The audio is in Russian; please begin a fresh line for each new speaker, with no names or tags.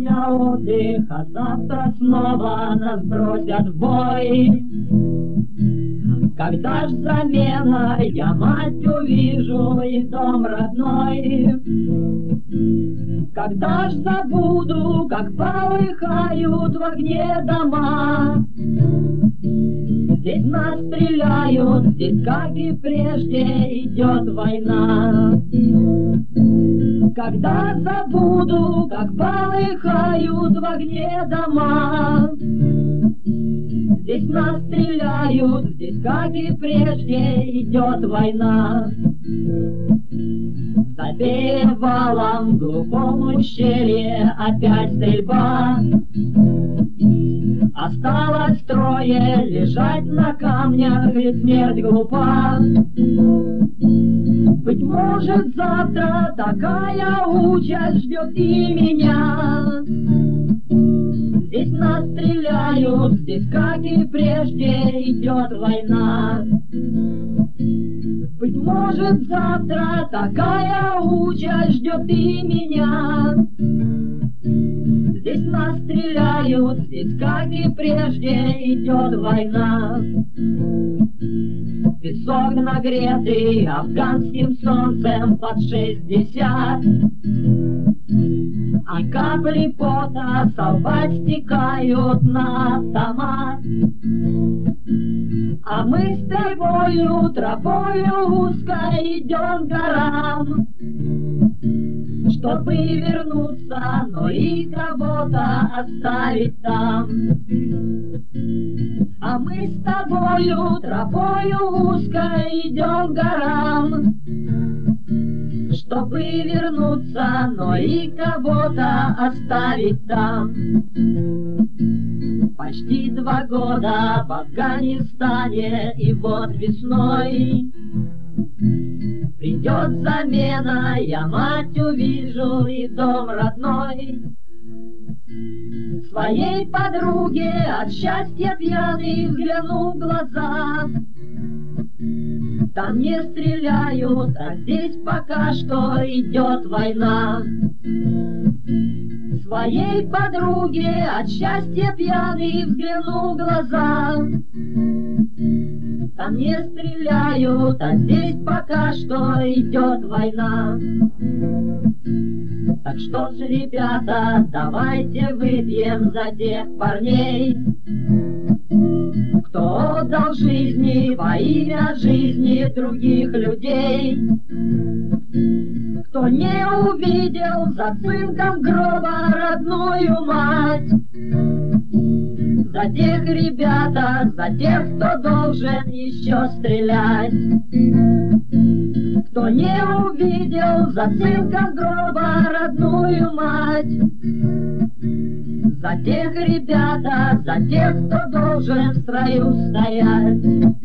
сегодня отдых, а завтра снова нас бросят в бой. Когда ж замена, я мать увижу и дом родной. Когда ж забуду, как полыхают в огне дома. Здесь нас стреляют, здесь, как и прежде, идет война. Когда забуду, как полыхают в огне дома. Здесь нас стреляют, здесь, как и прежде, идет война. За перевалом в глухом ущелье опять стрельба. Осталось трое лежать на камнях, и смерть глупа. Быть может, завтра такая участь ждет и меня. Здесь нас стреляют, здесь, как и прежде, идет война. Быть может, завтра такая участь ждет и меня. Здесь нас стреляют, здесь, как и прежде, идет война. Песок нагретый афганским солнцем под 60. А капли пота со лба стекают на автомат. А мы с тобою тропою узкой идем к горам, чтобы вернуться, но и кого-то оставить там. А мы с тобою тропою узкой идем к горам, чтобы вернуться, но и кого-то оставить там. Почти 2 года в Афганистане, и вот весной придет замена, я мать увижу и дом родной. Своей подруге от счастья пьяный взгляну в глаза. Там не стреляют, а здесь пока что идет война. Своей подруге от счастья пьяный взгляну в глаза. Там не стреляют, а здесь пока что идет война. Так что ж, ребята, давайте выпьем за тех парней, кто отдал жизни во имя жизни других людей, кто не увидел за цинком гроба родную мать. За тех, ребята, за тех, кто должен еще стрелять, кто не увидел за цинком гроба родную мать. За тех, ребята, за тех, кто должен в строю стоять.